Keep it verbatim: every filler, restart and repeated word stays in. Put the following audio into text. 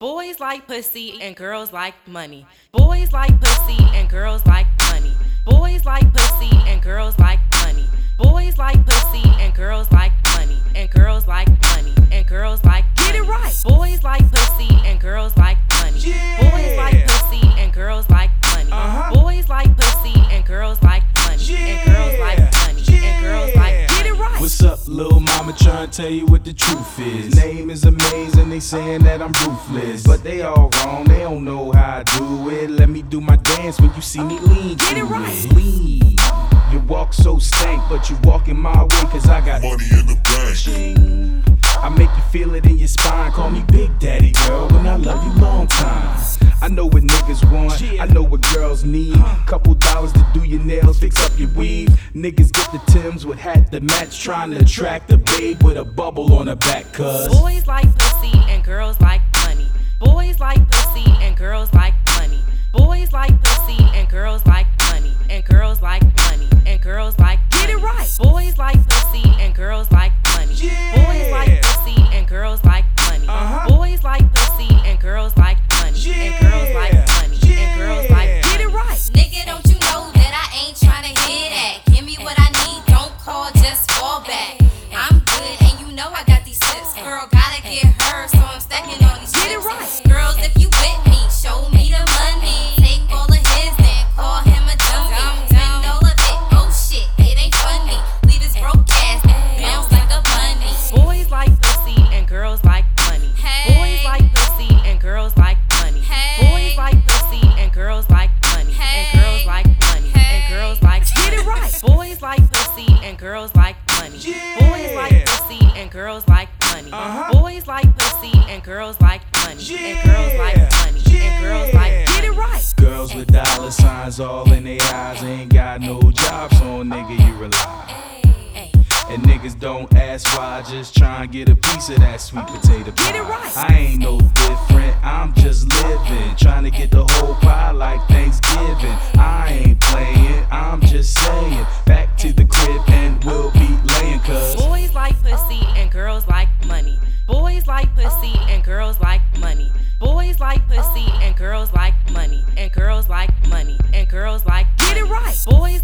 Boys like pussy and girls like money. Boys like pussy and girls like money. Boys like pussy and girls like money. Boys like pussy and girls like money. And girls like money. And girls like money. Get it right. Boys like pussy and girls like money. Yeah. Boys like pussy and girls like money. Uh-huh. Boys like pussy and girls like money. Yeah. And girls like money. Yeah. And girls like get it right. What's up, little mama? Trying to tell you what the truth is. Name is amazing, they saying that I'm ruthless, but they all wrong, they don't know how I do it. Let me do my dance when you see me lean. Get it to right. Lean. You walk so stank, but you walking my way, cause I got money in the bank. I make you feel it in your spine. Call me Big Daddy, girl, when I love you long time. I know what niggas want, I know what girls need. Couple dollars to do your nails, fix up your weave. Niggas get the Timbs with hat to match, trying to attract a babe with a bubble on her back, cuz Boys like pussy and girls like money. Boys like pussy and girls like money. Boys like pussy and girls like money. And girls like money. And girls like get it right. Boys like pussy and girls like money. Yeah. Boys like pussy and girls like money. Uh-huh. Boys like pussy and girls like money. And girls like money. And girls like get it right. Nigga, don't you know that I ain't tryna hear that? Give me what I need, don't call, just fall back. I'm good, and you know I got these tips. Girl, gotta get her, so I'm stacking on these Get it chips. right. Girls, if you with me, show me the money. Take all of his, then call him a dummy. Spend all of it, oh shit, it ain't funny. Leave his broke ass, bounce like a bunny. Boys like pussy and girls like money. Hey. Boys like pussy and girls like money. Hey. Boys like pussy and girls like money. And girls like money. And girls like get it right. Boys like pussy and girls like money. Yeah. Boys like pussy and girls like money. Uh-huh. Boys like pussy and girls like money. And girls like money. And girls like get it right. girls with dollar signs all in their eyes. Ain't got no job, so on nigga you rely. And niggas don't ask why, just try and get a piece of that sweet potato pie. Get it right. I ain't no different, I'm just living, trying to get the whole pie like Thanksgiving. I ain't playing, I'm just saying, back to the crib and we'll be laying, cuz Boys like pussy and girls like money. Boys like pussy and girls like money. Boys like pussy and girls like money. And girls like money. And girls like get it right. Boys